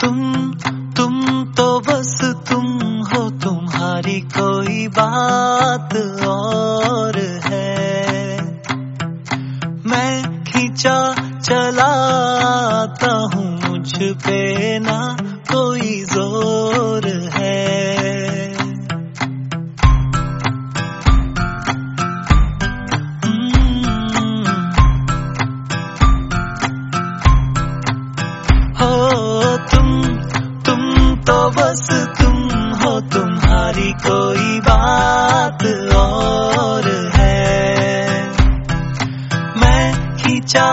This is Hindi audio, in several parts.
तुम तो बस तुम हो, तुम्हारी कोई बात और है। मैं खींचा चलाता हूँ, मुझ पे ना कोई जोर है। तो बस तुम हो, तुम्हारी कोई बात और है। मैं खींचा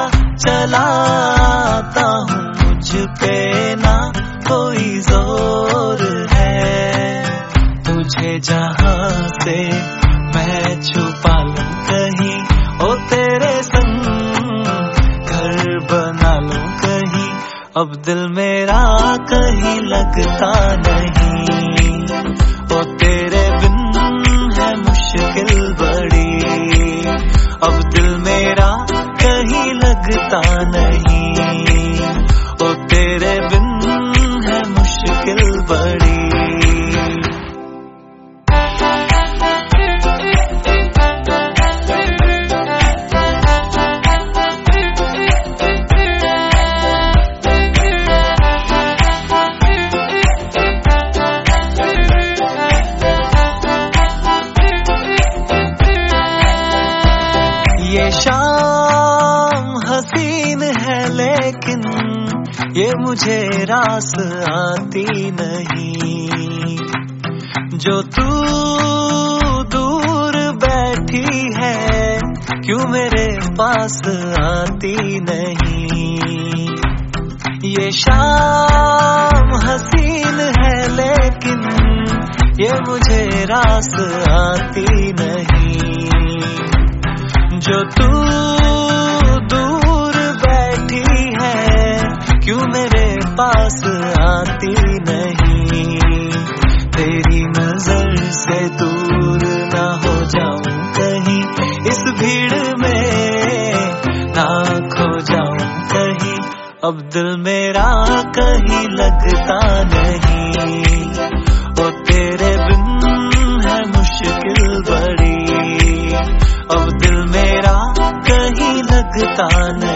चलाता हूँ, मुझ पे ना कोई जोर है। तुझे जहाँ से मैं छुपा लूं कहीं, ओ तेरे संग घर बना लूं कहीं, अब दिल मेरा कहीं लगता नहीं। ओ तेरे बिन है मुश्किल बड़ी, अब दिल मेरा कहीं लगता नहीं। ओ तेरे बिन है मुश्किल बड़ी। ये शाम हसीन है लेकिन ये मुझे रास आती नहीं। जो तू दूर बैठी है, क्यों मेरे पास आती नहीं। ये शाम हसीन है लेकिन ये मुझे रास आती नहीं। जो तू दूर बैठी है, क्यों मेरे पास आती नहीं। तेरी नजर से दूर ना हो जाऊं कहीं, इस भीड़ में ना खो जाऊं कहीं, अब दिल मेरा कहीं लगता नहीं। ओ तेरे बिन है मुश्किल बड़ी, अब दिल मेरा कहीं लगता नहीं।